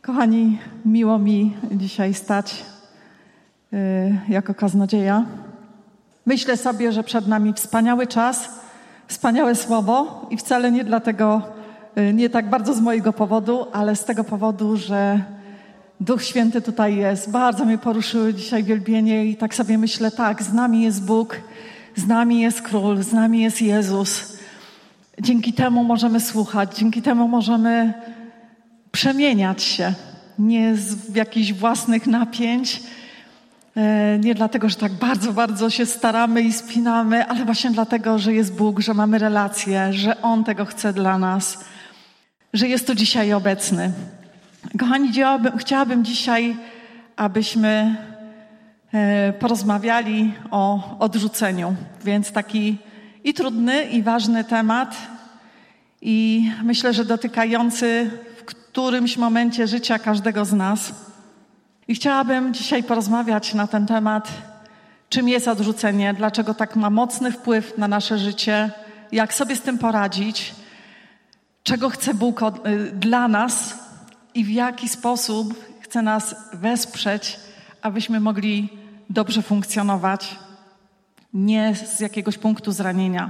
Kochani, miło mi dzisiaj stać jako kaznodzieja. Myślę sobie, że przed nami wspaniały czas, wspaniałe słowo i wcale nie dlatego, nie tak bardzo z mojego powodu, ale z tego powodu, że Duch Święty tutaj jest. Bardzo mnie poruszyły dzisiaj wielbienie i tak sobie myślę, tak, z nami jest Bóg, z nami jest Król, z nami jest Jezus. Dzięki temu możemy słuchać, dzięki temu możemy przemieniać się, nie z jakichś własnych napięć, nie dlatego, że tak bardzo się staramy i spinamy, ale właśnie dlatego, że jest Bóg, że mamy relację, że On tego chce dla nas, że jest tu dzisiaj obecny. Kochani, chciałabym dzisiaj, abyśmy porozmawiali o odrzuceniu, więc taki i trudny, i ważny temat i myślę, że dotykający w którymś momencie życia każdego z nas. I chciałabym dzisiaj porozmawiać na ten temat, czym jest odrzucenie, dlaczego tak ma mocny wpływ na nasze życie, jak sobie z tym poradzić, czego chce Bóg dla nas i w jaki sposób chce nas wesprzeć, abyśmy mogli dobrze funkcjonować, nie z jakiegoś punktu zranienia.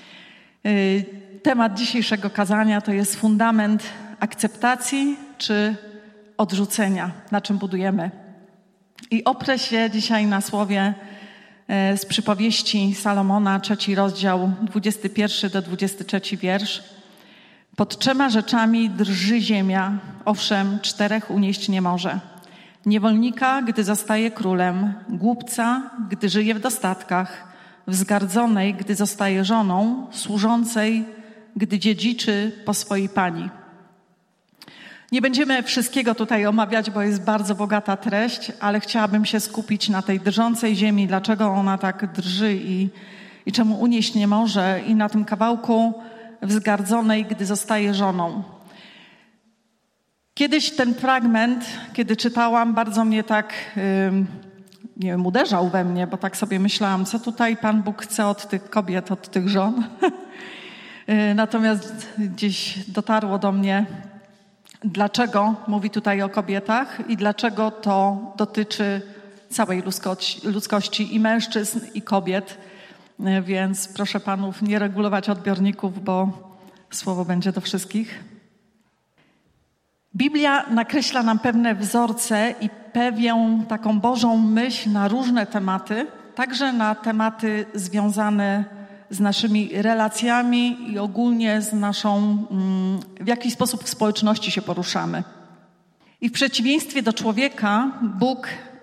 Temat dzisiejszego kazania to jest fundament akceptacji czy odrzucenia, na czym budujemy. I oprę się dzisiaj na słowie z przypowieści Salomona, 3 rozdział, 21 do 23 wiersz. Pod 3 rzeczami drży ziemia, owszem, 4 unieść nie może. Niewolnika, gdy zostaje królem, głupca, gdy żyje w dostatkach, wzgardzonej, gdy zostaje żoną, służącej, gdy dziedziczy po swojej pani. Nie będziemy wszystkiego tutaj omawiać, bo jest bardzo bogata treść, ale chciałabym się skupić na tej drżącej ziemi, dlaczego ona tak drży i czemu unieść nie może, i na tym kawałku wzgardzonej, gdy zostaje żoną. Kiedyś ten fragment, kiedy czytałam, bardzo mnie tak, nie wiem, uderzał we mnie, bo tak sobie myślałam, co tutaj Pan Bóg chce od tych kobiet, od tych żon. Natomiast gdzieś dotarło do mnie, dlaczego mówi tutaj o kobietach i dlaczego to dotyczy całej ludzkości i mężczyzn, i kobiet. Więc proszę panów nie regulować odbiorników, bo słowo będzie do wszystkich. Biblia nakreśla nam pewne wzorce i pewną taką Bożą myśl na różne tematy, także na tematy związane z naszymi relacjami i ogólnie z naszą, w jaki sposób w społeczności się poruszamy. I w przeciwieństwie do człowieka, Bóg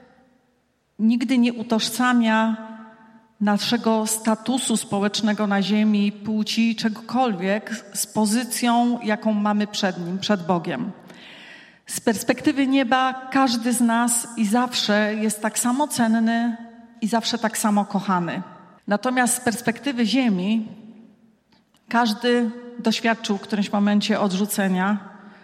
nigdy nie utożsamia naszego statusu społecznego na ziemi, płci, czegokolwiek z pozycją, jaką mamy przed Nim, przed Bogiem. Z perspektywy nieba każdy z nas i zawsze jest tak samo cenny i zawsze tak samo kochany. Natomiast z perspektywy ziemi każdy doświadczył w którymś momencie odrzucenia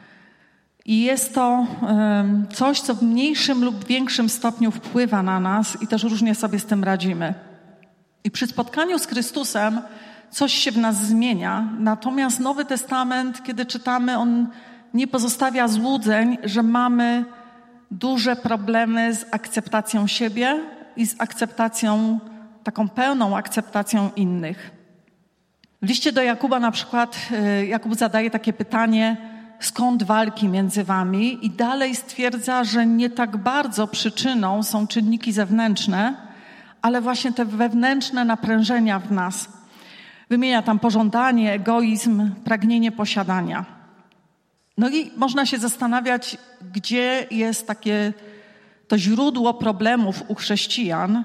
i jest to coś, co w mniejszym lub większym stopniu wpływa na nas i też różnie sobie z tym radzimy. I przy spotkaniu z Chrystusem coś się w nas zmienia, natomiast Nowy Testament, kiedy czytamy, on nie pozostawia złudzeń, że mamy duże problemy z akceptacją siebie i z akceptacją, taką pełną akceptacją innych. W liście do Jakuba na przykład Jakub zadaje takie pytanie, skąd walki między wami? I dalej stwierdza, że nie tak bardzo przyczyną są czynniki zewnętrzne, ale właśnie te wewnętrzne naprężenia w nas. Wymienia tam pożądanie, egoizm, pragnienie posiadania. No i można się zastanawiać, gdzie jest takie to źródło problemów u chrześcijan.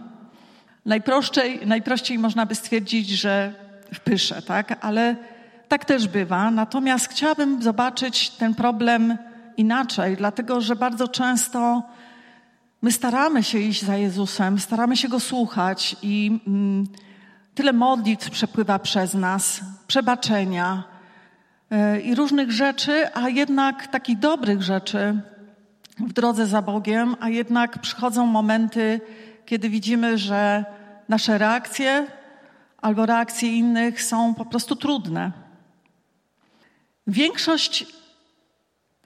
Najprościej można by stwierdzić, że w pysze, tak? Ale tak też bywa. Natomiast chciałabym zobaczyć ten problem inaczej, dlatego że bardzo często my staramy się iść za Jezusem, staramy się Go słuchać i tyle modlitw przepływa przez nas, przebaczenia i różnych rzeczy, a jednak takich dobrych rzeczy w drodze za Bogiem, a jednak przychodzą momenty, kiedy widzimy, że nasze reakcje albo reakcje innych są po prostu trudne. Większość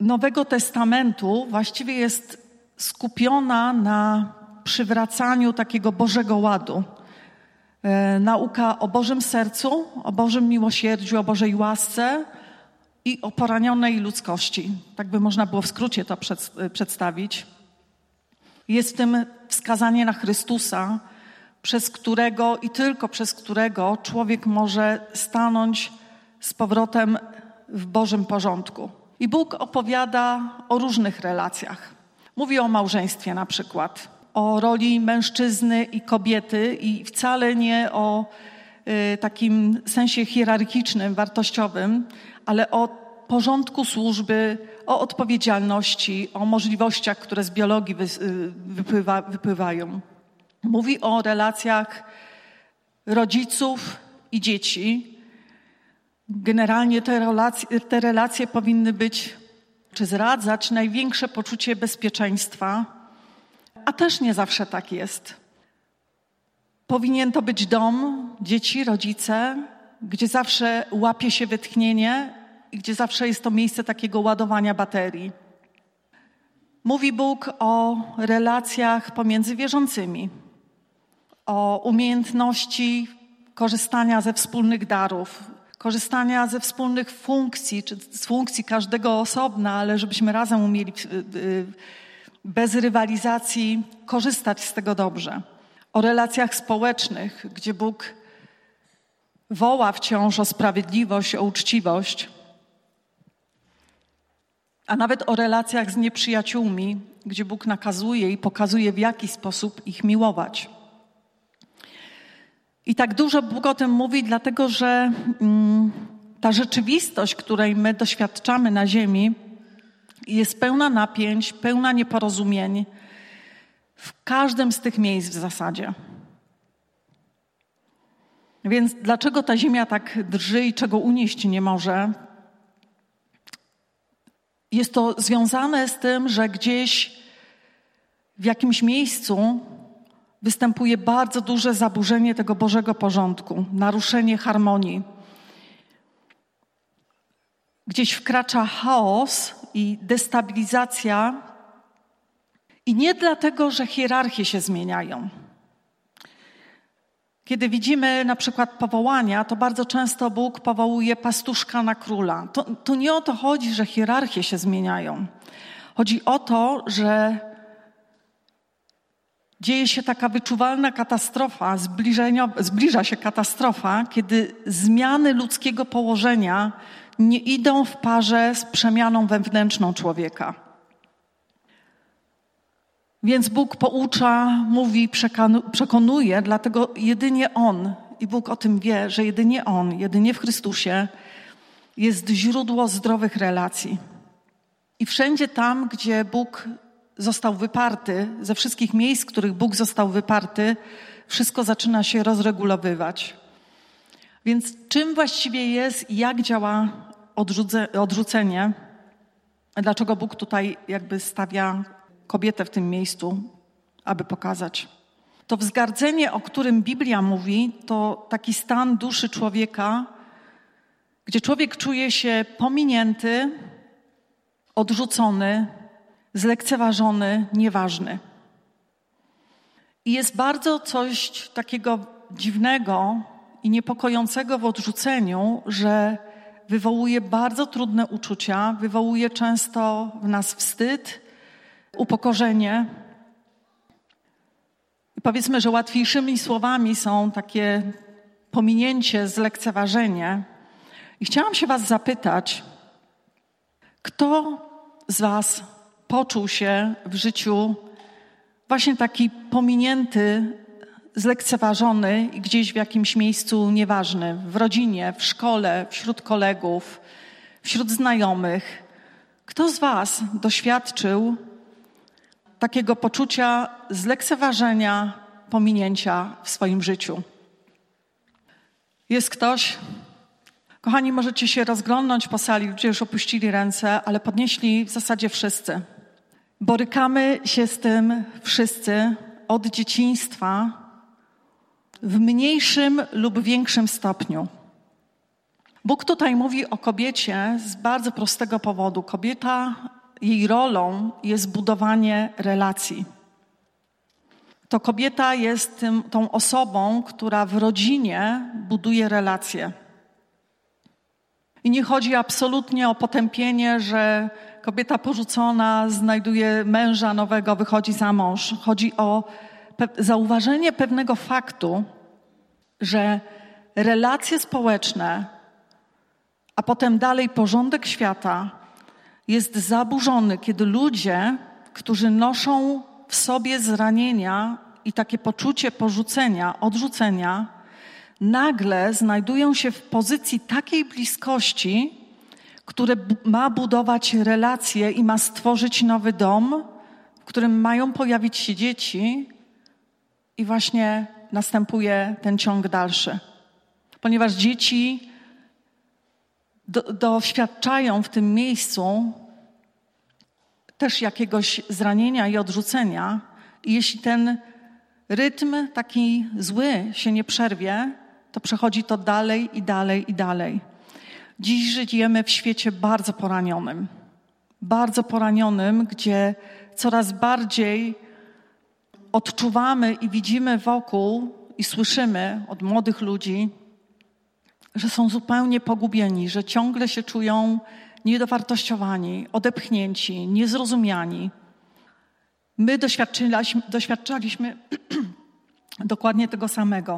Nowego Testamentu właściwie jest skupiona na przywracaniu takiego Bożego ładu. Nauka o Bożym sercu, o Bożym miłosierdziu, o Bożej łasce i o poranionej ludzkości. Tak by można było w skrócie to przedstawić. Jest w tym wskazanie na Chrystusa, przez którego i tylko przez którego człowiek może stanąć z powrotem w Bożym porządku. I Bóg opowiada o różnych relacjach. Mówi o małżeństwie na przykład, o roli mężczyzny i kobiety i wcale nie o takim sensie hierarchicznym, wartościowym, ale o porządku służby, o odpowiedzialności, o możliwościach, które z biologii wypływają. Mówi o relacjach rodziców i dzieci. Generalnie te relacje powinny być, czy zradzać największe poczucie bezpieczeństwa, a też nie zawsze tak jest. Powinien to być dom, dzieci, rodzice, gdzie zawsze łapie się wytchnienie i gdzie zawsze jest to miejsce takiego ładowania baterii. Mówi Bóg o relacjach pomiędzy wierzącymi, o umiejętności korzystania ze wspólnych darów, korzystania ze wspólnych funkcji, czy z funkcji każdego osobna, ale żebyśmy razem umieli bez rywalizacji korzystać z tego dobrze. O relacjach społecznych, gdzie Bóg woła wciąż o sprawiedliwość, o uczciwość, a nawet o relacjach z nieprzyjaciółmi, gdzie Bóg nakazuje i pokazuje, w jaki sposób ich miłować. I tak dużo Bóg o tym mówi, dlatego że ta rzeczywistość, której my doświadczamy na ziemi, jest pełna napięć, pełna nieporozumień w każdym z tych miejsc w zasadzie. Więc dlaczego ta ziemia tak drży i czego unieść nie może? Jest to związane z tym, że gdzieś w jakimś miejscu występuje bardzo duże zaburzenie tego Bożego porządku, naruszenie harmonii. Gdzieś wkracza chaos i destabilizacja i nie dlatego, że hierarchie się zmieniają. Kiedy widzimy na przykład powołania, to bardzo często Bóg powołuje pastuszka na króla. To nie o to chodzi, że hierarchie się zmieniają. Chodzi o to, że dzieje się taka wyczuwalna katastrofa, zbliża się katastrofa, kiedy zmiany ludzkiego położenia nie idą w parze z przemianą wewnętrzną człowieka. Więc Bóg poucza, mówi, przekonuje, dlatego jedynie On, i Bóg o tym wie, że jedynie On, jedynie w Chrystusie jest źródło zdrowych relacji. I wszędzie tam, gdzie Bóg został wyparty, ze wszystkich miejsc, w których Bóg został wyparty, wszystko zaczyna się rozregulowywać. Więc czym właściwie jest i jak działa odrzucenie? Dlaczego Bóg tutaj jakby stawia kobietę w tym miejscu, aby pokazać? To wzgardzenie, o którym Biblia mówi, to taki stan duszy człowieka, gdzie człowiek czuje się pominięty, odrzucony, zlekceważony, nieważny. I jest bardzo coś takiego dziwnego i niepokojącego w odrzuceniu, że wywołuje bardzo trudne uczucia, wywołuje często w nas wstyd, upokorzenie. I powiedzmy, że łatwiejszymi słowami są takie pominięcie, zlekceważenie. I chciałam się was zapytać, kto z was poczuł się w życiu właśnie taki pominięty, zlekceważony i gdzieś w jakimś miejscu nieważny, w rodzinie, w szkole, wśród kolegów, wśród znajomych. Kto z was doświadczył takiego poczucia zlekceważenia, pominięcia w swoim życiu? Jest ktoś? Kochani, możecie się rozglądnąć po sali, ludzie już opuścili ręce, ale podnieśli w zasadzie wszyscy. Borykamy się z tym wszyscy od dzieciństwa w mniejszym lub większym stopniu. Bóg tutaj mówi o kobiecie z bardzo prostego powodu. Kobieta, jej rolą jest budowanie relacji. To kobieta jest tą osobą, która w rodzinie buduje relacje. I nie chodzi absolutnie o potępienie, że kobieta porzucona znajduje męża nowego, wychodzi za mąż. Chodzi o zauważenie pewnego faktu, że relacje społeczne, a potem dalej porządek świata jest zaburzony, kiedy ludzie, którzy noszą w sobie zranienia i takie poczucie porzucenia, odrzucenia, nagle znajdują się w pozycji takiej bliskości, które ma budować relacje i ma stworzyć nowy dom, w którym mają pojawić się dzieci i właśnie następuje ten ciąg dalszy. Ponieważ dzieci doświadczają w tym miejscu też jakiegoś zranienia i odrzucenia i jeśli ten rytm taki zły się nie przerwie, to przechodzi to dalej i dalej i dalej. Dziś żyjemy w świecie bardzo poranionym, gdzie coraz bardziej odczuwamy i widzimy wokół i słyszymy od młodych ludzi, że są zupełnie pogubieni, że ciągle się czują niedowartościowani, odepchnięci, niezrozumiani. My doświadczaliśmy dokładnie tego samego.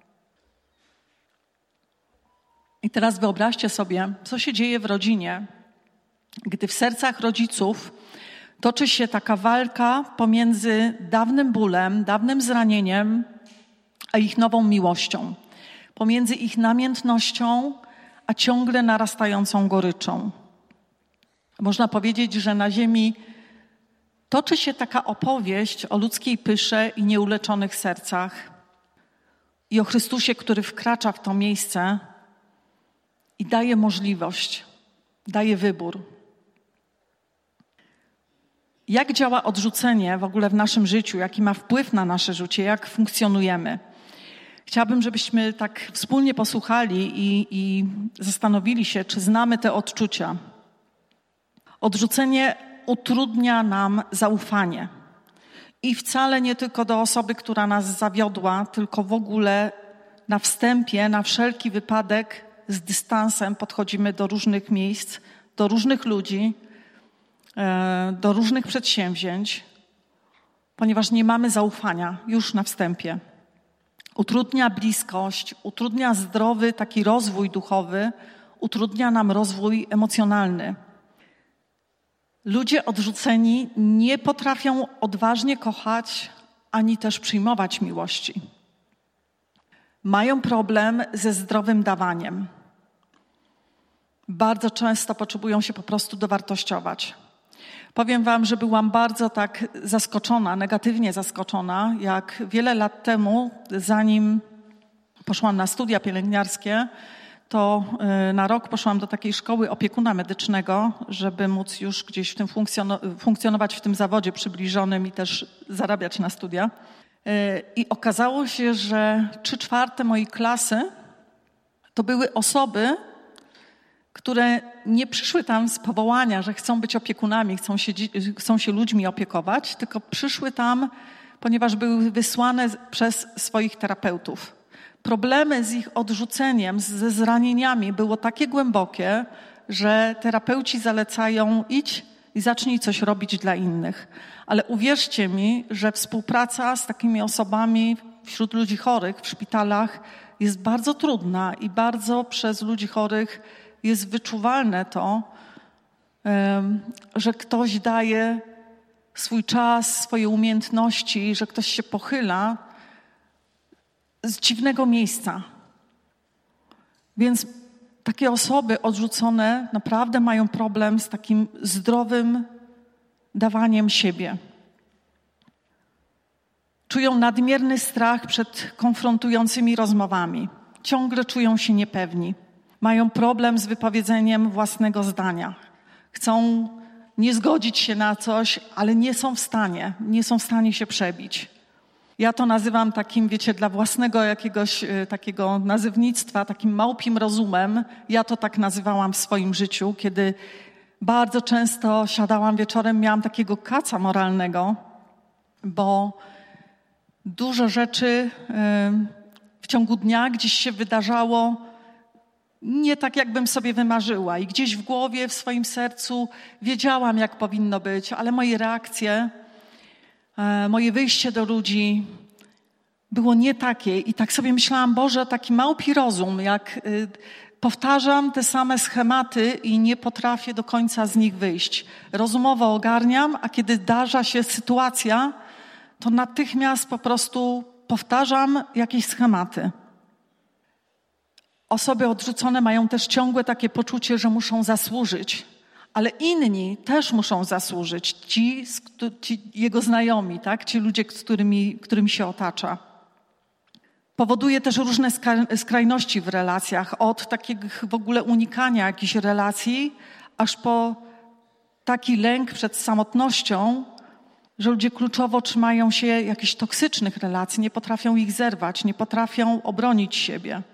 I teraz wyobraźcie sobie, co się dzieje w rodzinie, gdy w sercach rodziców toczy się taka walka pomiędzy dawnym bólem, dawnym zranieniem, a ich nową miłością. Pomiędzy ich namiętnością, a ciągle narastającą goryczą. Można powiedzieć, że na ziemi toczy się taka opowieść o ludzkiej pysze i nieuleczonych sercach i o Chrystusie, który wkracza w to miejsce i daje możliwość, daje wybór. Jak działa odrzucenie w ogóle w naszym życiu? Jaki ma wpływ na nasze życie? Jak funkcjonujemy? Chciałabym, żebyśmy tak wspólnie posłuchali i zastanowili się, czy znamy te odczucia. Odrzucenie utrudnia nam zaufanie. I wcale nie tylko do osoby, która nas zawiodła, tylko w ogóle na wstępie, na wszelki wypadek z dystansem podchodzimy do różnych miejsc, do różnych ludzi, do różnych przedsięwzięć, ponieważ nie mamy zaufania już na wstępie. Utrudnia bliskość, utrudnia zdrowy taki rozwój duchowy, utrudnia nam rozwój emocjonalny. Ludzie odrzuceni nie potrafią odważnie kochać, ani też przyjmować miłości. Mają problem ze zdrowym dawaniem. Bardzo często potrzebują się po prostu dowartościować. Powiem wam, że byłam bardzo tak zaskoczona, negatywnie zaskoczona, jak wiele lat temu, zanim poszłam na studia pielęgniarskie, to na rok poszłam do takiej szkoły opiekuna medycznego, żeby móc już gdzieś w tym funkcjonować w tym zawodzie przybliżonym i też zarabiać na studia. I okazało się, że 3/4 mojej klasy to były osoby, które nie przyszły tam z powołania, że chcą być opiekunami, chcą się ludźmi opiekować, tylko przyszły tam, ponieważ były wysłane przez swoich terapeutów. Problemy z ich odrzuceniem, ze zranieniami było takie głębokie, że terapeuci zalecają idź i zacznij coś robić dla innych. Ale uwierzcie mi, że współpraca z takimi osobami wśród ludzi chorych w szpitalach jest bardzo trudna i bardzo przez ludzi chorych jest wyczuwalne to, że ktoś daje swój czas, swoje umiejętności, że ktoś się pochyla z dziwnego miejsca. Więc takie osoby odrzucone naprawdę mają problem z takim zdrowym dawaniem siebie. Czują nadmierny strach przed konfrontującymi rozmowami. Ciągle czują się niepewni. Mają problem z wypowiedzeniem własnego zdania. Chcą nie zgodzić się na coś, ale nie są w stanie się przebić. Ja to nazywam takim, wiecie, dla własnego jakiegoś takiego nazywnictwa, takim małpim rozumem. Ja to tak nazywałam w swoim życiu, kiedy bardzo często siadałam wieczorem, miałam takiego kaca moralnego, bo dużo rzeczy w ciągu dnia gdzieś się wydarzało nie tak, jakbym sobie wymarzyła. I gdzieś w głowie, w swoim sercu wiedziałam, jak powinno być, ale moje reakcje, moje wyjście do ludzi było nie takie. I tak sobie myślałam, Boże, taki małpi rozum, jak powtarzam te same schematy i nie potrafię do końca z nich wyjść. Rozumowo ogarniam, a kiedy zdarza się sytuacja, to natychmiast po prostu powtarzam jakieś schematy. Osoby odrzucone mają też ciągłe takie poczucie, że muszą zasłużyć, ale inni też muszą zasłużyć. Ci jego znajomi, tak? Ci ludzie, którymi się otacza. Powoduje też różne skrajności w relacjach, od takiego w ogóle unikania jakichś relacji, aż po taki lęk przed samotnością, że ludzie kluczowo trzymają się jakichś toksycznych relacji, nie potrafią ich zerwać, nie potrafią obronić siebie.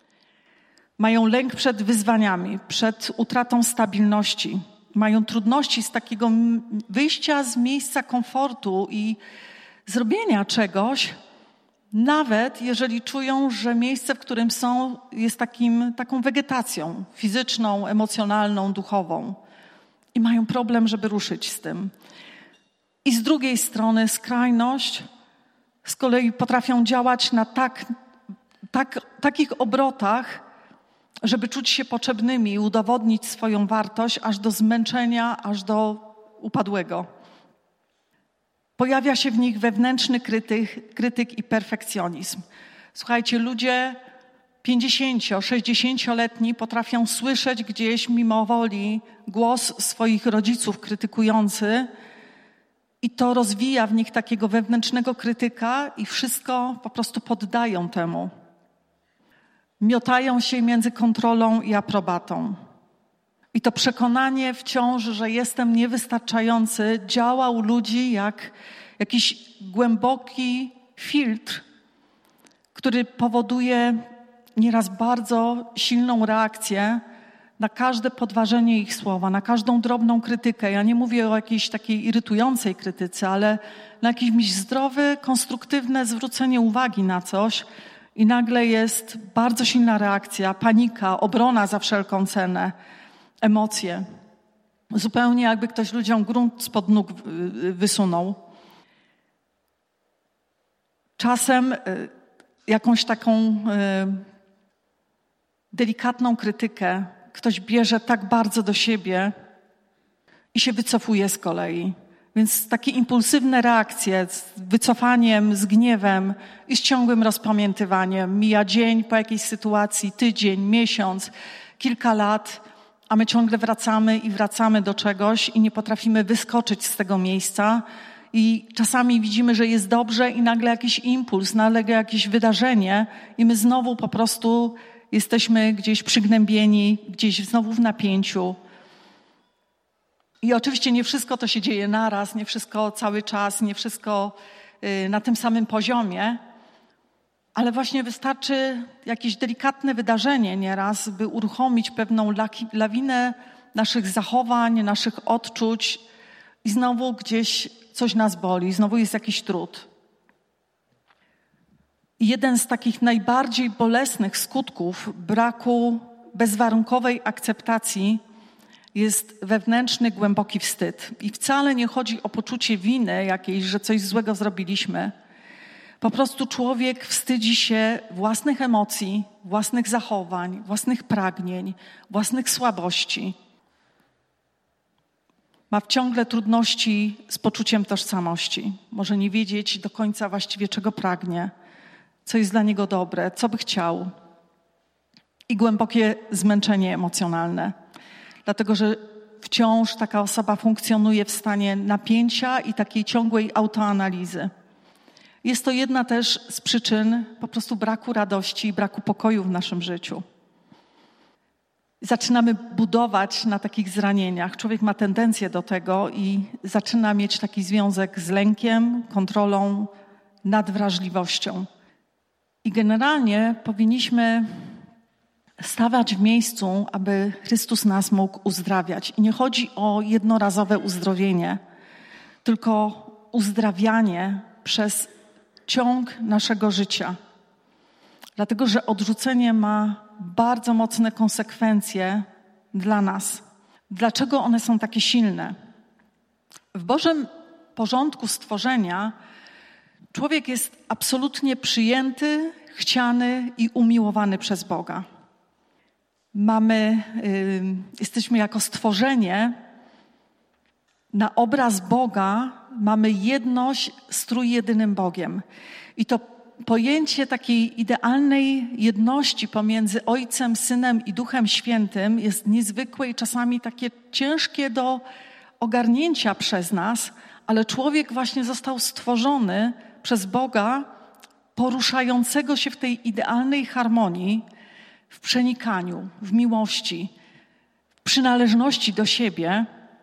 Mają lęk przed wyzwaniami, przed utratą stabilności. Mają trudności z takiego wyjścia z miejsca komfortu i zrobienia czegoś, nawet jeżeli czują, że miejsce, w którym są, jest taką wegetacją fizyczną, emocjonalną, duchową. I mają problem, żeby ruszyć z tym. I z drugiej strony skrajność z kolei potrafią działać na takich obrotach, żeby czuć się potrzebnymi i udowodnić swoją wartość aż do zmęczenia, aż do upadłego. Pojawia się w nich wewnętrzny krytyk i perfekcjonizm. Słuchajcie, ludzie 50-, 60-letni potrafią słyszeć gdzieś mimo woli głos swoich rodziców krytykujący i to rozwija w nich takiego wewnętrznego krytyka i wszystko po prostu poddają temu. Miotają się między kontrolą i aprobatą. I to przekonanie wciąż, że jestem niewystarczający, działa u ludzi jak jakiś głęboki filtr, który powoduje nieraz bardzo silną reakcję na każde podważenie ich słowa, na każdą drobną krytykę. Ja nie mówię o jakiejś takiej irytującej krytyce, ale na jakieś zdrowe, konstruktywne zwrócenie uwagi na coś i nagle jest bardzo silna reakcja, panika, obrona za wszelką cenę, emocje. Zupełnie jakby ktoś ludziom grunt spod nóg wysunął. Czasem jakąś taką delikatną krytykę ktoś bierze tak bardzo do siebie i się wycofuje z kolei. Więc takie impulsywne reakcje z wycofaniem, z gniewem i z ciągłym rozpamiętywaniem. Mija dzień po jakiejś sytuacji, tydzień, miesiąc, kilka lat, a my ciągle wracamy do czegoś i nie potrafimy wyskoczyć z tego miejsca. I czasami widzimy, że jest dobrze i nagle jakiś impuls, nagle jakieś wydarzenie i my znowu po prostu jesteśmy gdzieś przygnębieni, gdzieś znowu w napięciu. I oczywiście nie wszystko to się dzieje naraz, nie wszystko cały czas, nie wszystko na tym samym poziomie, ale właśnie wystarczy jakieś delikatne wydarzenie nieraz, by uruchomić pewną lawinę naszych zachowań, naszych odczuć i znowu gdzieś coś nas boli, znowu jest jakiś trud. I jeden z takich najbardziej bolesnych skutków braku bezwarunkowej akceptacji jest wewnętrzny, głęboki wstyd. I wcale nie chodzi o poczucie winy jakiejś, że coś złego zrobiliśmy. Po prostu człowiek wstydzi się własnych emocji, własnych zachowań, własnych pragnień, własnych słabości. Ma ciągle trudności z poczuciem tożsamości. Może nie wiedzieć do końca właściwie, czego pragnie, co jest dla niego dobre, co by chciał. I głębokie zmęczenie emocjonalne. Dlatego, że wciąż taka osoba funkcjonuje w stanie napięcia i takiej ciągłej autoanalizy. Jest to jedna też z przyczyn po prostu braku radości i braku pokoju w naszym życiu. Zaczynamy budować na takich zranieniach. Człowiek ma tendencję do tego i zaczyna mieć taki związek z lękiem, kontrolą, nadwrażliwością. I generalnie powinniśmy stawać w miejscu, aby Chrystus nas mógł uzdrawiać. I nie chodzi o jednorazowe uzdrowienie, tylko uzdrawianie przez ciąg naszego życia. Dlatego, że odrzucenie ma bardzo mocne konsekwencje dla nas. Dlaczego one są takie silne? W Bożym porządku stworzenia człowiek jest absolutnie przyjęty, chciany i umiłowany przez Boga. Jesteśmy jako stworzenie na obraz Boga, mamy jedność z trójjedynym Bogiem. I to pojęcie takiej idealnej jedności pomiędzy Ojcem, Synem i Duchem Świętym jest niezwykłe i czasami takie ciężkie do ogarnięcia przez nas, ale człowiek właśnie został stworzony przez Boga, poruszającego się w tej idealnej harmonii, w przenikaniu, w miłości, w przynależności do siebie.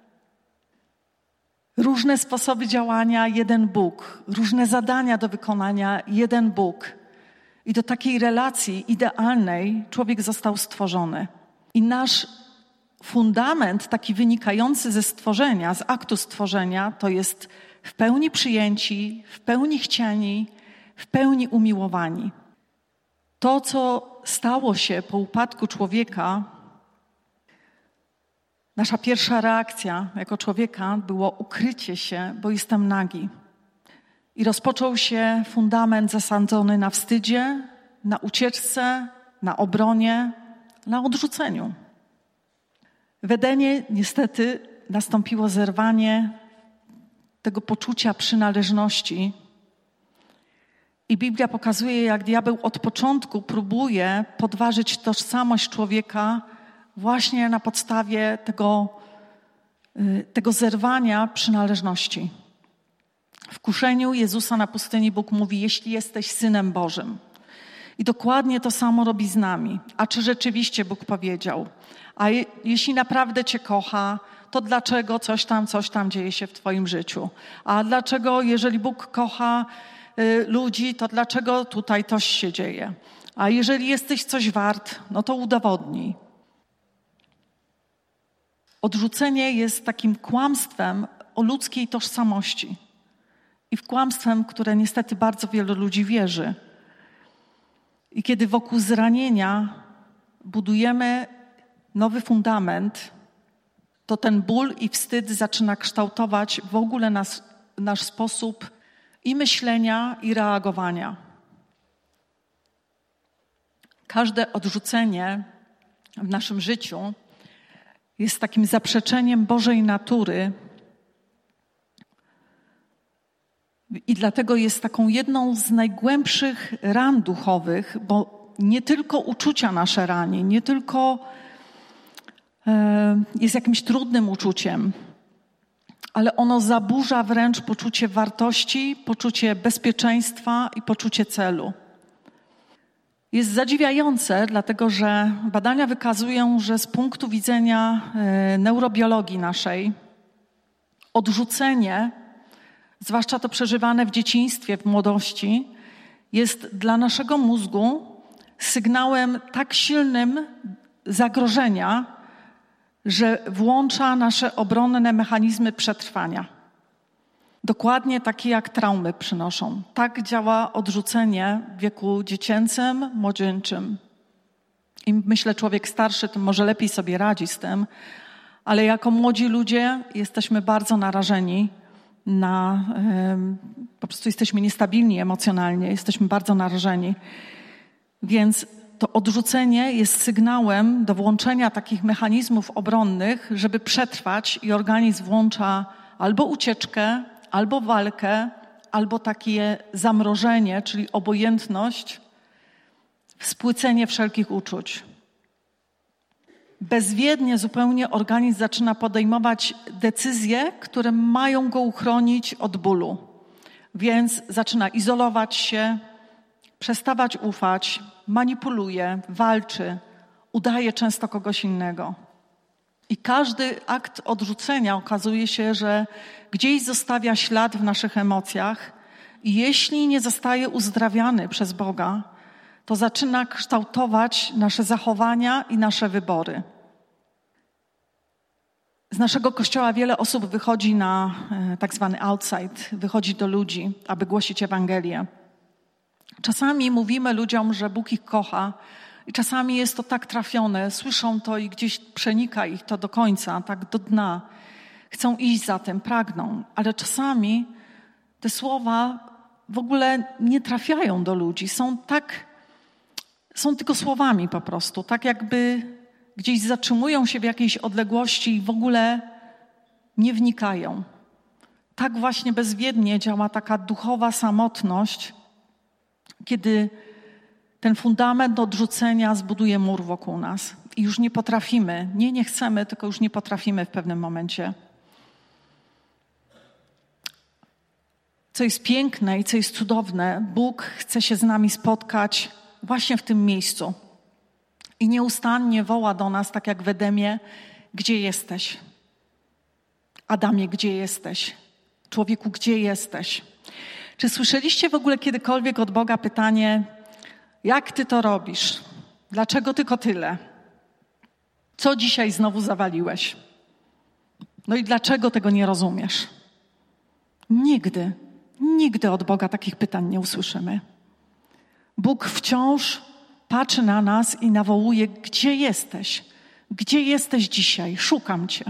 Różne sposoby działania, jeden Bóg. Różne zadania do wykonania, jeden Bóg. I do takiej relacji idealnej człowiek został stworzony. I nasz fundament, taki wynikający ze stworzenia, z aktu stworzenia, to jest w pełni przyjęci, w pełni chciani, w pełni umiłowani. To, co stało się po upadku człowieka, nasza pierwsza reakcja jako człowieka było ukrycie się, bo jestem nagi. I rozpoczął się fundament zasadzony na wstydzie, na ucieczce, na obronie, na odrzuceniu. W Edenie niestety nastąpiło zerwanie tego poczucia przynależności. I Biblia pokazuje, jak diabeł od początku próbuje podważyć tożsamość człowieka właśnie na podstawie tego zerwania przynależności. W kuszeniu Jezusa na pustyni Bóg mówi: jeśli jesteś Synem Bożym. I dokładnie to samo robi z nami. A czy rzeczywiście Bóg powiedział? A jeśli naprawdę Cię kocha, to dlaczego coś tam dzieje się w Twoim życiu? A dlaczego, jeżeli Bóg kocha ludzi, to dlaczego tutaj coś się dzieje? A jeżeli jesteś coś wart, no to udowodnij. Odrzucenie jest takim kłamstwem o ludzkiej tożsamości i kłamstwem, które niestety bardzo wielu ludzi wierzy. I kiedy wokół zranienia budujemy nowy fundament, to ten ból i wstyd zaczyna kształtować w ogóle nasz sposób i myślenia, i reagowania. Każde odrzucenie w naszym życiu jest takim zaprzeczeniem Bożej natury i dlatego jest taką jedną z najgłębszych ran duchowych, bo nie tylko uczucia nasze rani, nie tylko jest jakimś trudnym uczuciem, ale ono zaburza wręcz poczucie wartości, poczucie bezpieczeństwa i poczucie celu. Jest zadziwiające, dlatego że badania wykazują, że z punktu widzenia neurobiologii naszej odrzucenie, zwłaszcza to przeżywane w dzieciństwie, w młodości, jest dla naszego mózgu sygnałem tak silnym zagrożenia, że włącza nasze obronne mechanizmy przetrwania. Dokładnie takie jak traumy przynoszą. Tak działa odrzucenie w wieku dziecięcym, młodzieńczym. Im myślę człowiek starszy, tym może lepiej sobie radzi z tym, ale jako młodzi ludzie jesteśmy bardzo narażeni po prostu jesteśmy niestabilni emocjonalnie, jesteśmy bardzo narażeni. Więc to odrzucenie jest sygnałem do włączenia takich mechanizmów obronnych, żeby przetrwać i organizm włącza albo ucieczkę, albo walkę, albo takie zamrożenie, czyli obojętność, spłycenie wszelkich uczuć. Bezwiednie zupełnie organizm zaczyna podejmować decyzje, które mają go uchronić od bólu. Więc zaczyna izolować się, przestawać ufać, manipuluje, walczy, udaje często kogoś innego. I każdy akt odrzucenia okazuje się, że gdzieś zostawia ślad w naszych emocjach I jeśli nie zostaje uzdrawiany przez Boga, to zaczyna kształtować nasze zachowania i nasze wybory. Z naszego kościoła wiele osób wychodzi na tak zwany outside, wychodzi do ludzi, aby głosić Ewangelię. Czasami mówimy ludziom, że Bóg ich kocha i czasami jest to tak trafione, słyszą to i gdzieś przenika ich to do końca, tak do dna. Chcą iść za tym, pragną, ale czasami te słowa w ogóle nie trafiają do ludzi. Są tylko słowami po prostu, tak jakby gdzieś zatrzymują się w jakiejś odległości i w ogóle nie wnikają. Tak właśnie bezwiednie działa taka duchowa samotność, kiedy ten fundament odrzucenia zbuduje mur wokół nas i już nie potrafimy, nie chcemy, tylko już nie potrafimy w pewnym momencie. Co jest piękne i co jest cudowne, Bóg chce się z nami spotkać właśnie w tym miejscu. I nieustannie woła do nas, tak jak w Edemie, gdzie jesteś? Adamie, gdzie jesteś? Człowieku, gdzie jesteś? Czy słyszeliście w ogóle kiedykolwiek od Boga pytanie, jak ty to robisz? Dlaczego tylko tyle? Co dzisiaj znowu zawaliłeś? No i dlaczego tego nie rozumiesz? Nigdy od Boga takich pytań nie usłyszymy. Bóg wciąż patrzy na nas i nawołuje, gdzie jesteś? Gdzie jesteś dzisiaj? Szukam cię.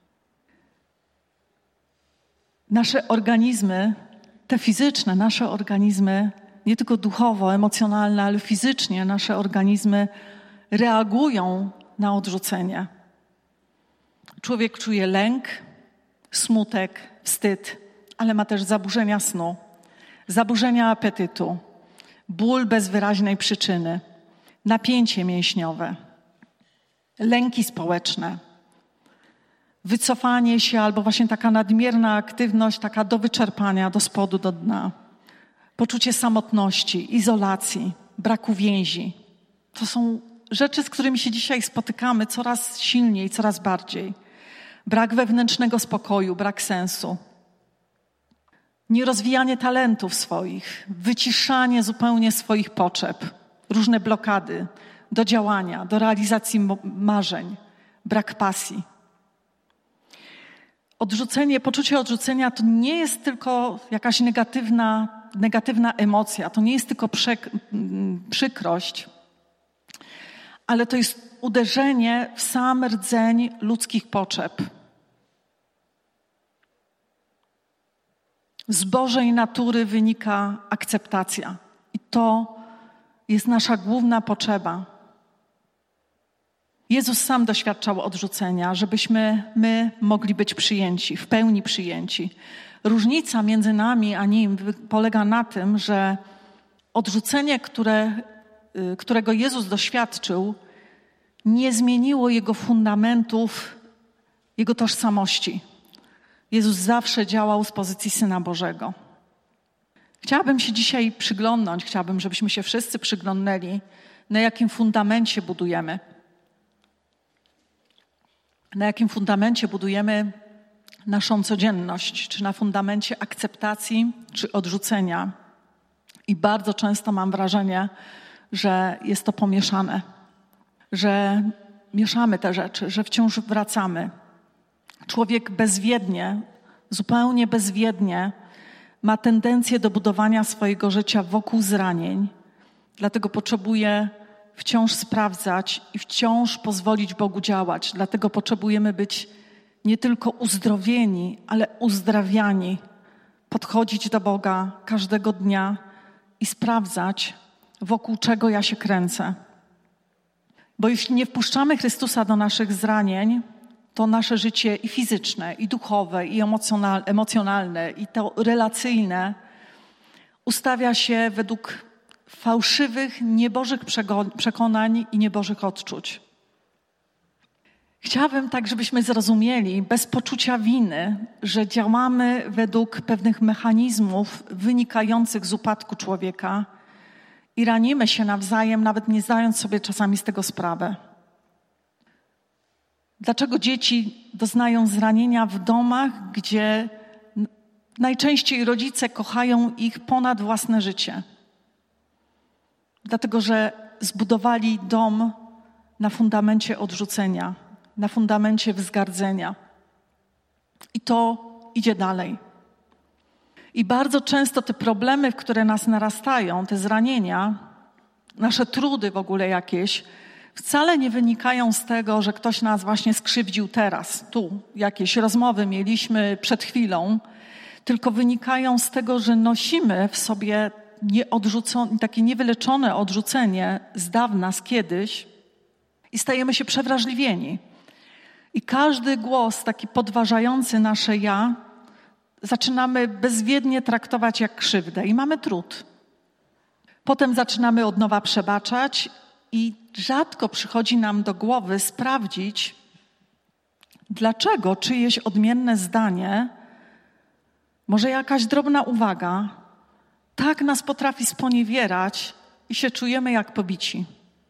Nasze organizmy, te fizyczne, nasze organizmy, nie tylko duchowo, emocjonalne, ale fizycznie nasze organizmy reagują na odrzucenie. Człowiek czuje lęk, smutek, wstyd, ale ma też zaburzenia snu, zaburzenia apetytu, ból bez wyraźnej przyczyny, napięcie mięśniowe, lęki społeczne, wycofanie się albo właśnie taka nadmierna aktywność, taka do wyczerpania, do spodu, do dna, poczucie samotności, izolacji, braku więzi. To są rzeczy, z którymi się dzisiaj spotykamy coraz silniej, coraz bardziej. Brak wewnętrznego spokoju, brak sensu. Nierozwijanie talentów swoich, wyciszanie zupełnie swoich potrzeb, różne blokady do działania, do realizacji marzeń, brak pasji. Poczucie odrzucenia to nie jest tylko jakaś negatywna emocja, to nie jest tylko przykrość, ale to jest uderzenie w sam rdzeń ludzkich potrzeb. Z Bożej natury wynika akceptacja i to jest nasza główna potrzeba. Jezus sam doświadczał odrzucenia, żebyśmy my mogli być przyjęci, w pełni przyjęci. Różnica między nami a Nim polega na tym, że odrzucenie, którego Jezus doświadczył, nie zmieniło Jego fundamentów, Jego tożsamości. Jezus zawsze działał z pozycji Syna Bożego. Chciałabym się dzisiaj przyglądnąć, chciałabym, żebyśmy się wszyscy przyglądnęli, na jakim fundamencie budujemy. Na jakim fundamencie budujemy naszą codzienność, czy na fundamencie akceptacji, czy odrzucenia. I bardzo często mam wrażenie, że jest to pomieszane, że mieszamy te rzeczy, że wciąż wracamy. Człowiek bezwiednie, zupełnie bezwiednie ma tendencję do budowania swojego życia wokół zranień, dlatego potrzebuje wciąż sprawdzać i wciąż pozwolić Bogu działać. Dlatego potrzebujemy być nie tylko uzdrowieni, ale uzdrawiani. Podchodzić do Boga każdego dnia i sprawdzać, wokół czego ja się kręcę. Bo jeśli nie wpuszczamy Chrystusa do naszych zranień, to nasze życie i fizyczne, i duchowe, i emocjonalne, i to relacyjne ustawia się według fałszywych, niebożych przekonań i niebożych odczuć. Chciałabym tak, żebyśmy zrozumieli bez poczucia winy, że działamy według pewnych mechanizmów wynikających z upadku człowieka i ranimy się nawzajem, nawet nie zdając sobie czasami z tego sprawy. Dlaczego dzieci doznają zranienia w domach, gdzie Najczęściej rodzice kochają ich ponad własne życie. Dlatego, że zbudowali dom na fundamencie odrzucenia, na fundamencie wzgardzenia. I to idzie dalej. I bardzo często te problemy, które nas narastają, te zranienia, nasze trudy w ogóle jakieś, wcale nie wynikają z tego, że ktoś nas właśnie skrzywdził teraz, tu. Jakieś rozmowy mieliśmy przed chwilą, tylko wynikają z tego, że nosimy w sobie takie niewyleczone odrzucenie z dawna, z kiedyś i stajemy się przewrażliwieni. I każdy głos taki podważający nasze ja zaczynamy bezwiednie traktować jak krzywdę i mamy trud. Potem zaczynamy od nowa przebaczać i rzadko przychodzi nam do głowy sprawdzić, dlaczego czyjeś odmienne zdanie, może jakaś drobna uwaga, tak nas potrafi sponiewierać i się czujemy jak pobici.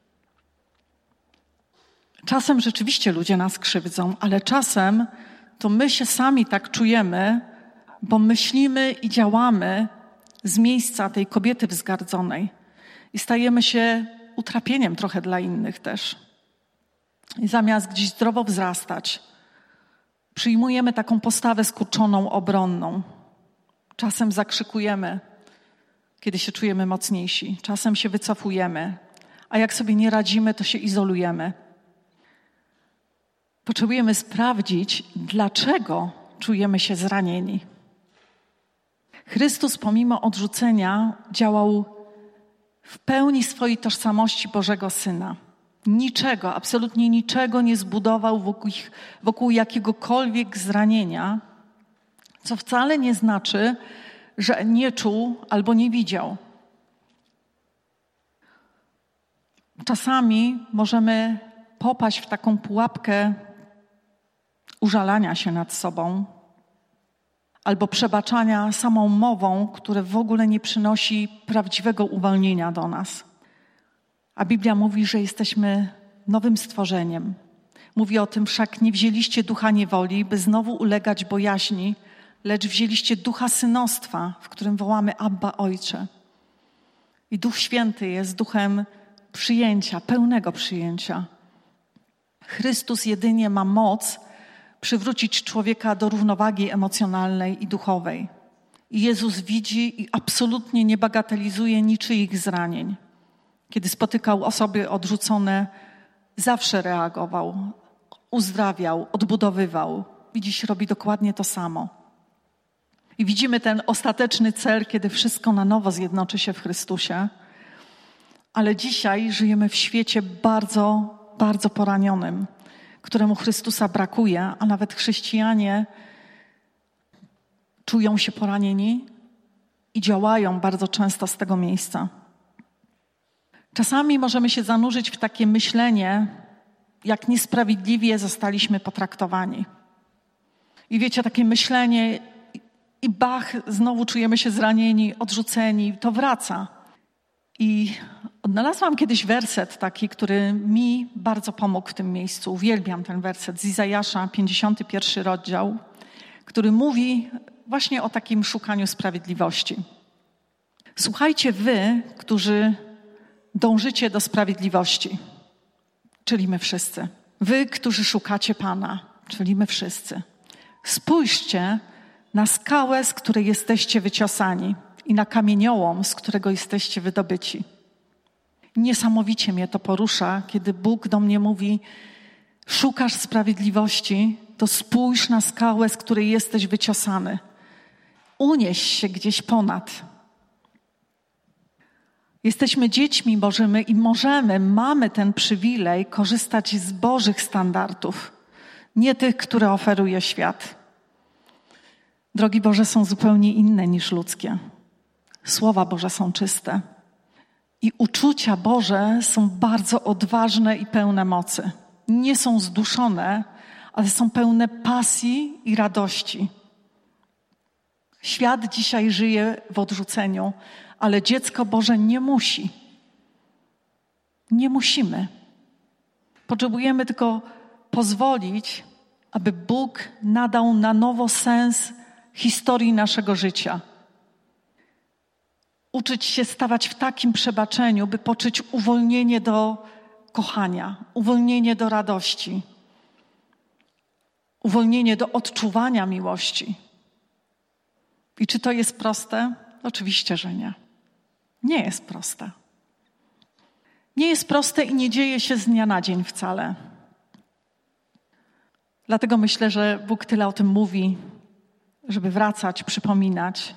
Czasem rzeczywiście ludzie nas krzywdzą, ale czasem to my się sami tak czujemy, bo myślimy i działamy z miejsca tej kobiety wzgardzonej i stajemy się utrapieniem trochę dla innych też. I zamiast gdzieś zdrowo wzrastać, przyjmujemy taką postawę skurczoną, obronną. Czasem zakrzykujemy, kiedy się czujemy mocniejsi. Czasem się wycofujemy, a jak sobie nie radzimy, to się izolujemy. Potrzebujemy sprawdzić, dlaczego czujemy się zranieni. Chrystus pomimo odrzucenia działał w pełni swojej tożsamości Bożego Syna. Niczego, absolutnie niczego nie zbudował wokół jakiegokolwiek zranienia, co wcale nie znaczy, że nie czuł albo nie widział. Czasami możemy popaść w taką pułapkę użalania się nad sobą albo przebaczania samą mową, które w ogóle nie przynosi prawdziwego uwolnienia do nas. A Biblia mówi, że jesteśmy nowym stworzeniem. Mówi o tym, wszak nie wzięliście ducha niewoli, by znowu ulegać bojaźni, lecz wzięliście ducha synostwa, w którym wołamy Abba, Ojcze. I Duch Święty jest duchem przyjęcia, pełnego przyjęcia. Chrystus jedynie ma moc przywrócić człowieka do równowagi emocjonalnej i duchowej. I Jezus widzi i absolutnie nie bagatelizuje niczyich zranień. Kiedy spotykał osoby odrzucone, zawsze reagował, uzdrawiał, odbudowywał. I dziś robi dokładnie to samo. I widzimy ten ostateczny cel, kiedy wszystko na nowo zjednoczy się w Chrystusie. Ale dzisiaj żyjemy w świecie bardzo, bardzo poranionym, któremu Chrystusa brakuje, a nawet chrześcijanie czują się poranieni i działają bardzo często z tego miejsca. Czasami możemy się zanurzyć w takie myślenie, jak niesprawiedliwie zostaliśmy potraktowani. I wiecie, takie myślenie i bach, znowu czujemy się zranieni, odrzuceni, to wraca. I odnalazłam kiedyś werset taki, który mi bardzo pomógł w tym miejscu. Uwielbiam ten werset z Izajasza, 51 rozdział, który mówi właśnie o takim szukaniu sprawiedliwości. Słuchajcie wy, którzy dążycie do sprawiedliwości, czyli my wszyscy. Wy, którzy szukacie Pana, czyli my wszyscy. Spójrzcie na skałę, z której jesteście wyciosani i na kamieniołom, z którego jesteście wydobyci. Niesamowicie mnie to porusza, kiedy Bóg do mnie mówi: szukasz sprawiedliwości, to spójrz na skałę, z której jesteś wyciosany. Unieś się gdzieś ponad. Jesteśmy dziećmi Bożymi i mamy ten przywilej korzystać z Bożych standardów, nie tych, które oferuje świat. Drogi Boże są zupełnie inne niż ludzkie. Słowa Boże są czyste. I uczucia Boże są bardzo odważne i pełne mocy. Nie są zduszone, ale są pełne pasji i radości. Świat dzisiaj żyje w odrzuceniu, ale dziecko Boże nie musi. Nie musimy. Potrzebujemy tylko pozwolić, aby Bóg nadał na nowo sens historii naszego życia. Uczyć się stawać w takim przebaczeniu, by poczuć uwolnienie do kochania, uwolnienie do radości, uwolnienie do odczuwania miłości. I czy to jest proste? Oczywiście, że nie. Nie jest proste. Nie jest proste i nie dzieje się z dnia na dzień wcale. Dlatego myślę, że Bóg tyle o tym mówi, żeby wracać, przypominać,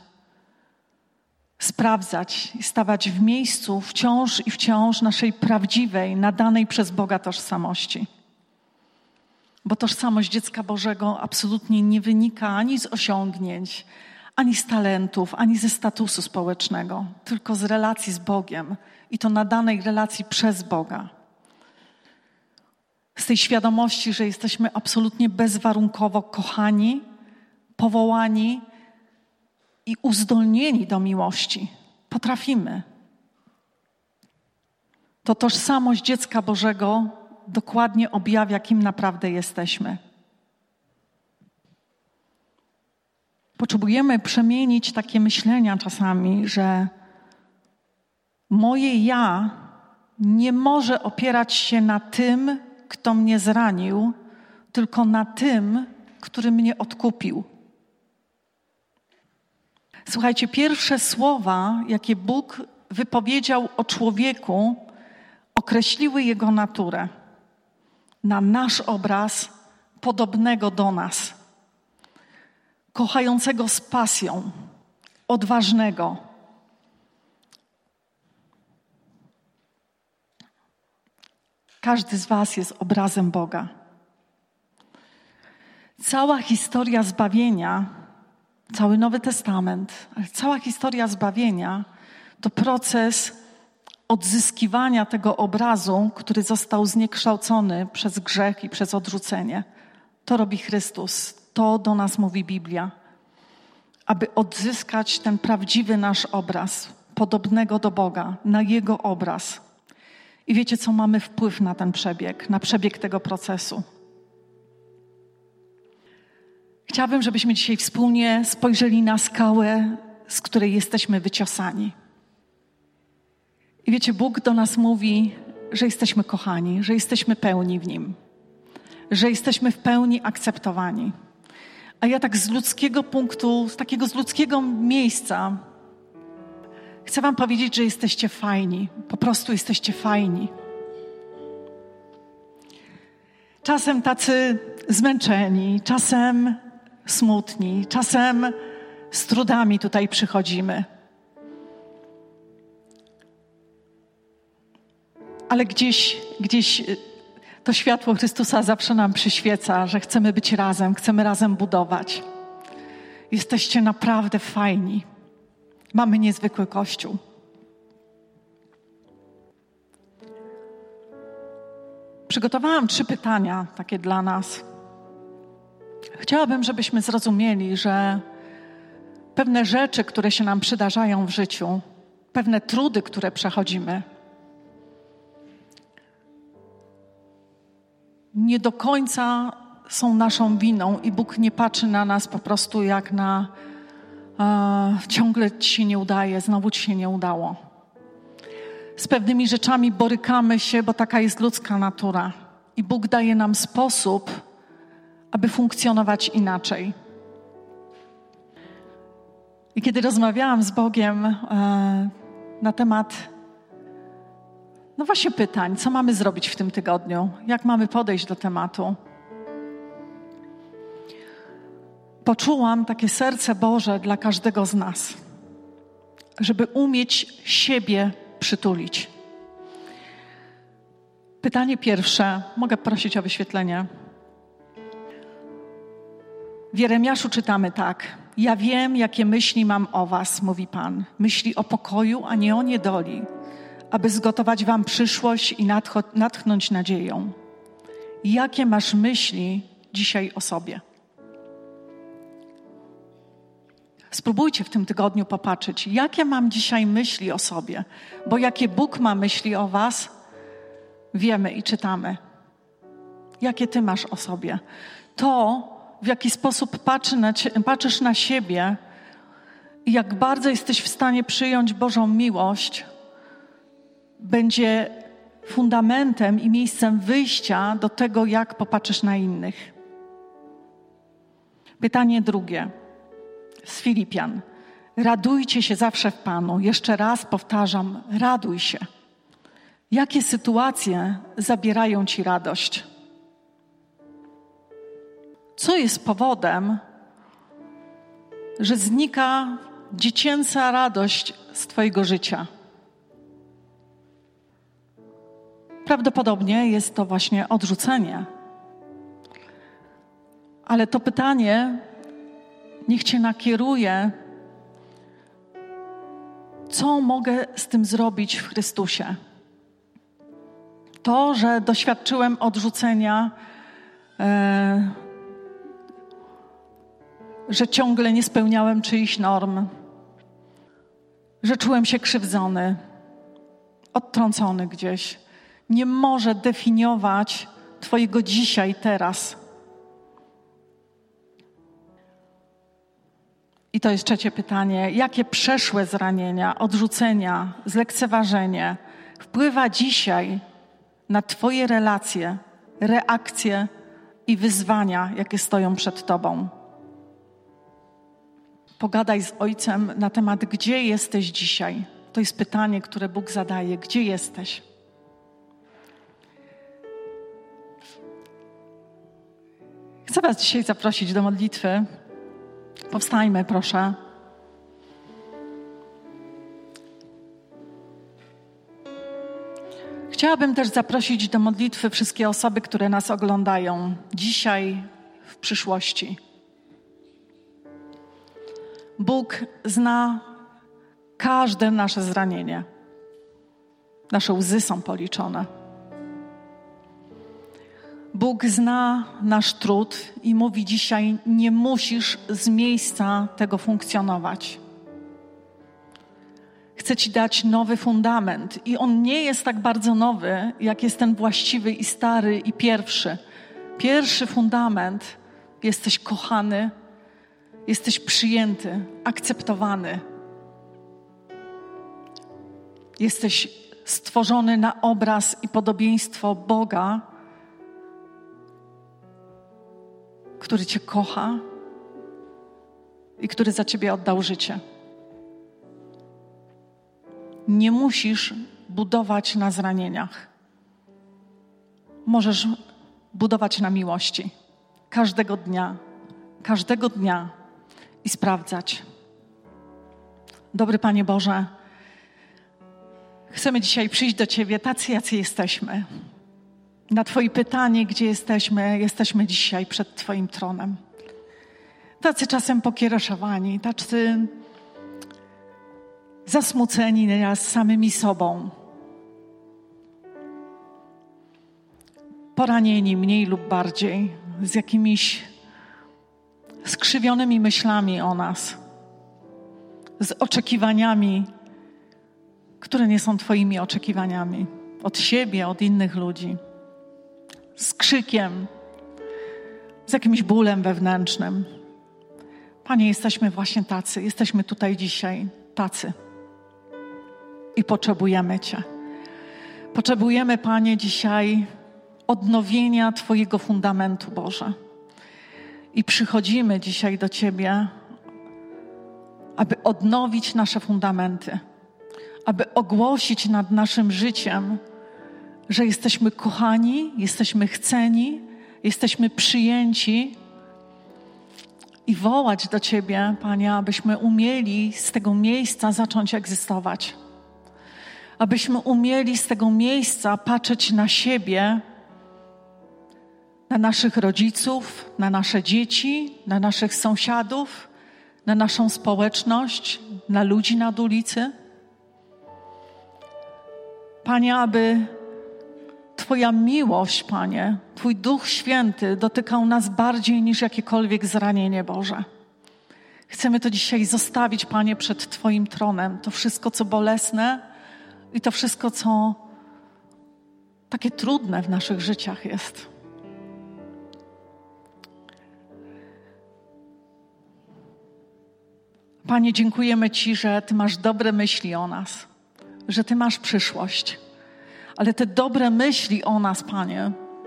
sprawdzać i stawać w miejscu wciąż i wciąż naszej prawdziwej, nadanej przez Boga tożsamości. Bo tożsamość dziecka Bożego absolutnie nie wynika ani z osiągnięć, ani z talentów, ani ze statusu społecznego, tylko z relacji z Bogiem i to nadanej relacji przez Boga. Z tej świadomości, że jesteśmy absolutnie bezwarunkowo kochani, powołani i uzdolnieni do miłości. Potrafimy. To tożsamość dziecka Bożego dokładnie objawia, kim naprawdę jesteśmy. Potrzebujemy przemienić takie myślenia czasami, że moje ja nie może opierać się na tym, kto mnie zranił, tylko na tym, który mnie odkupił. Słuchajcie, pierwsze słowa, jakie Bóg wypowiedział o człowieku, określiły jego naturę. Na nasz obraz, podobnego do nas. Kochającego z pasją, odważnego. Każdy z was jest obrazem Boga. Cała historia zbawienia, cały Nowy Testament, ale cała historia zbawienia to proces odzyskiwania tego obrazu, który został zniekształcony przez grzech i przez odrzucenie. To robi Chrystus, to do nas mówi Biblia. Aby odzyskać ten prawdziwy nasz obraz, podobnego do Boga, na Jego obraz. I wiecie co? Mamy wpływ na ten przebieg, na przebieg tego procesu. Chciałabym, żebyśmy dzisiaj wspólnie spojrzeli na skałę, z której jesteśmy wyciosani. I wiecie, Bóg do nas mówi, że jesteśmy kochani, że jesteśmy pełni w Nim, że jesteśmy w pełni akceptowani. A ja tak z ludzkiego punktu, z ludzkiego miejsca chcę wam powiedzieć, że jesteście fajni. Po prostu jesteście fajni. Czasem tacy zmęczeni, czasem smutni, czasem z trudami tutaj przychodzimy. Ale gdzieś to światło Chrystusa zawsze nam przyświeca, że chcemy być razem, chcemy razem budować. Jesteście naprawdę fajni. Mamy niezwykły Kościół. Przygotowałam 3 pytania takie dla nas. Chciałabym, żebyśmy zrozumieli, że pewne rzeczy, które się nam przydarzają w życiu, pewne trudy, które przechodzimy, nie do końca są naszą winą i Bóg nie patrzy na nas po prostu jak na ciągle ci się nie udaje, znowu ci się nie udało. Z pewnymi rzeczami borykamy się, bo taka jest ludzka natura. I Bóg daje nam sposób, aby funkcjonować inaczej. I kiedy rozmawiałam z Bogiem na temat właśnie pytań, co mamy zrobić w tym tygodniu, jak mamy podejść do tematu, poczułam takie serce Boże dla każdego z nas, żeby umieć siebie przytulić. Pytanie pierwsze, mogę prosić o wyświetlenie. W Jeremiaszu czytamy tak. Ja wiem, jakie myśli mam o was, mówi Pan. Myśli o pokoju, a nie o niedoli, aby zgotować wam przyszłość i natchnąć nadzieją. Jakie masz myśli dzisiaj o sobie? Spróbujcie w tym tygodniu popatrzeć, jakie mam dzisiaj myśli o sobie, bo jakie Bóg ma myśli o was, wiemy i czytamy. Jakie ty masz o sobie? To w jaki sposób patrzysz na siebie i jak bardzo jesteś w stanie przyjąć Bożą miłość, będzie fundamentem i miejscem wyjścia do tego, jak popatrzysz na innych. Pytanie drugie z Filipian. Radujcie się zawsze w Panu. Jeszcze raz powtarzam, raduj się. Jakie sytuacje zabierają ci radość? Co jest powodem, że znika dziecięca radość z twojego życia? Prawdopodobnie jest to właśnie odrzucenie. Ale to pytanie niech cię nakieruje, co mogę z tym zrobić w Chrystusie. To, że doświadczyłem odrzucenia, że ciągle nie spełniałem czyichś norm, że czułem się krzywdzony, odtrącony gdzieś, nie może definiować twojego dzisiaj, teraz. I to jest trzecie pytanie. Jakie przeszłe zranienia, odrzucenia, zlekceważenie wpływa dzisiaj na twoje relacje, reakcje i wyzwania, jakie stoją przed tobą? Pogadaj z Ojcem na temat, gdzie jesteś dzisiaj. To jest pytanie, które Bóg zadaje. Gdzie jesteś? Chcę was dzisiaj zaprosić do modlitwy. Powstańmy, proszę. Chciałabym też zaprosić do modlitwy wszystkie osoby, które nas oglądają dzisiaj, w przyszłości. Bóg zna każde nasze zranienie. Nasze łzy są policzone. Bóg zna nasz trud i mówi dzisiaj, nie musisz z miejsca tego funkcjonować. Chcę ci dać nowy fundament i on nie jest tak bardzo nowy, jak jest ten właściwy i stary i pierwszy. Pierwszy fundament, jesteś kochany, jesteś przyjęty, akceptowany. Jesteś stworzony na obraz i podobieństwo Boga, który cię kocha i który za ciebie oddał życie. Nie musisz budować na zranieniach. Możesz budować na miłości. Każdego dnia i sprawdzać. Dobry Panie Boże, chcemy dzisiaj przyjść do Ciebie tacy, jacy jesteśmy. Na Twoje pytanie, gdzie jesteśmy dzisiaj przed Twoim tronem. Tacy czasem pokiereszowani, tacy zasmuceni nieraz samymi sobą. Poranieni mniej lub bardziej, z jakimiś skrzywionymi myślami o nas, z oczekiwaniami, które nie są Twoimi oczekiwaniami, od siebie, od innych ludzi, z krzykiem, z jakimś bólem wewnętrznym. Panie, jesteśmy właśnie tacy, jesteśmy tutaj dzisiaj tacy i potrzebujemy Cię. Potrzebujemy, Panie, dzisiaj odnowienia Twojego fundamentu, Boże. I przychodzimy dzisiaj do Ciebie, aby odnowić nasze fundamenty, aby ogłosić nad naszym życiem, że jesteśmy kochani, jesteśmy chceni, jesteśmy przyjęci i wołać do Ciebie, Panie, abyśmy umieli z tego miejsca zacząć egzystować. Abyśmy umieli z tego miejsca patrzeć na siebie, na naszych rodziców, na nasze dzieci, na naszych sąsiadów, na naszą społeczność, na ludzi nad ulicy. Panie, aby Twoja miłość, Panie, Twój Duch Święty dotykał nas bardziej niż jakiekolwiek zranienie, Boże. Chcemy to dzisiaj zostawić, Panie, przed Twoim tronem. To wszystko, co bolesne i to wszystko, co takie trudne w naszych życiach jest. Panie, dziękujemy Ci, że Ty masz dobre myśli o nas, że Ty masz przyszłość. Ale te dobre myśli o nas, Panie,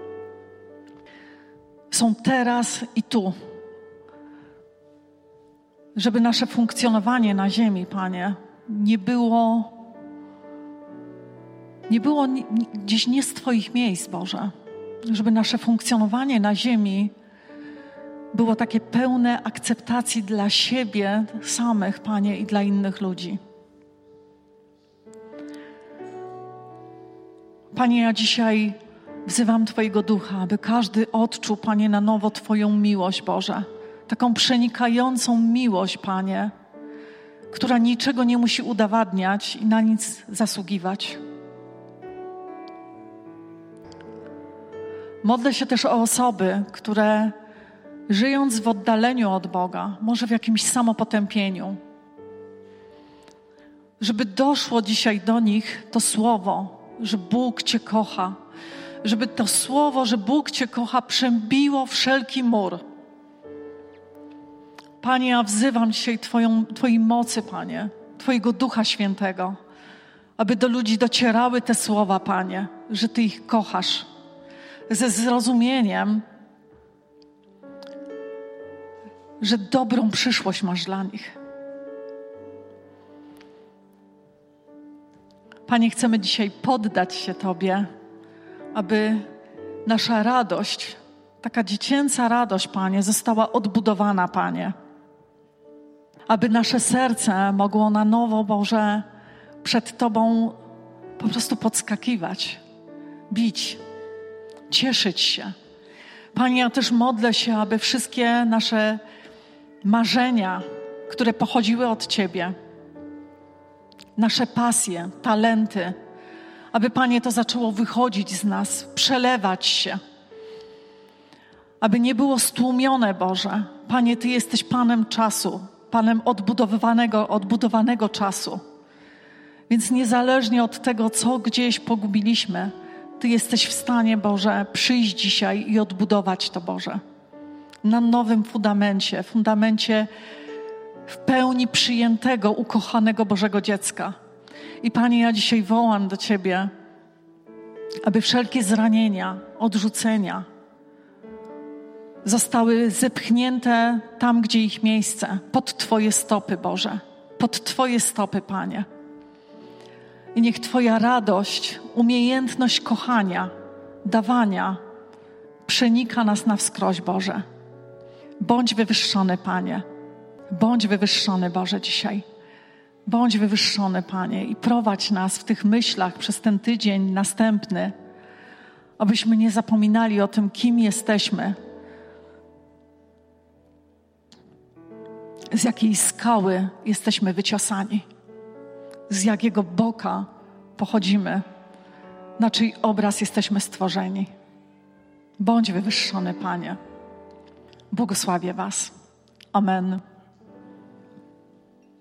są teraz i tu. Żeby nasze funkcjonowanie na ziemi, Panie, nie było gdzieś nie z Twoich miejsc, Boże. Żeby nasze funkcjonowanie na ziemi było takie pełne akceptacji dla siebie samych, Panie, i dla innych ludzi. Panie, ja dzisiaj wzywam Twojego Ducha, aby każdy odczuł, Panie, na nowo Twoją miłość, Boże. Taką przenikającą miłość, Panie, która niczego nie musi udowadniać i na nic zasługiwać. Modlę się też o osoby, które żyjąc w oddaleniu od Boga, może w jakimś samopotępieniu, żeby doszło dzisiaj do nich to słowo, że Bóg Cię kocha, żeby to słowo, że Bóg Cię kocha, przebiło wszelki mur. Panie, ja wzywam dzisiaj Twojej mocy, Panie, Twojego Ducha Świętego, aby do ludzi docierały te słowa, Panie, że Ty ich kochasz, ze zrozumieniem, że dobrą przyszłość masz dla nich. Panie, chcemy dzisiaj poddać się Tobie, aby nasza radość, taka dziecięca radość, Panie, została odbudowana, Panie. Aby nasze serce mogło na nowo, Boże, przed Tobą po prostu podskakiwać, bić, cieszyć się. Panie, ja też modlę się, aby wszystkie nasze marzenia, które pochodziły od Ciebie, nasze pasje, talenty, aby, Panie, to zaczęło wychodzić z nas, przelewać się. Aby nie było stłumione, Boże. Panie, Ty jesteś Panem czasu, Panem odbudowanego czasu. Więc niezależnie od tego, co gdzieś pogubiliśmy, Ty jesteś w stanie, Boże, przyjść dzisiaj i odbudować to, Boże. Na nowym fundamencie w pełni przyjętego, ukochanego Bożego dziecka. I Panie, ja dzisiaj wołam do Ciebie, aby wszelkie zranienia, odrzucenia zostały zepchnięte tam, gdzie ich miejsce, pod Twoje stopy, Boże. Pod Twoje stopy, Panie. I niech Twoja radość, umiejętność kochania, dawania przenika nas na wskroś, Boże. Bądź wywyższony, Panie. Bądź wywyższony, Boże, dzisiaj. Bądź wywyższony, Panie, i prowadź nas w tych myślach przez ten tydzień następny, abyśmy nie zapominali o tym, kim jesteśmy, z jakiej skały jesteśmy wyciosani, z jakiego boka pochodzimy, na czyj obraz jesteśmy stworzeni. Bądź wywyższony, Panie. Błogosławię Was. Amen.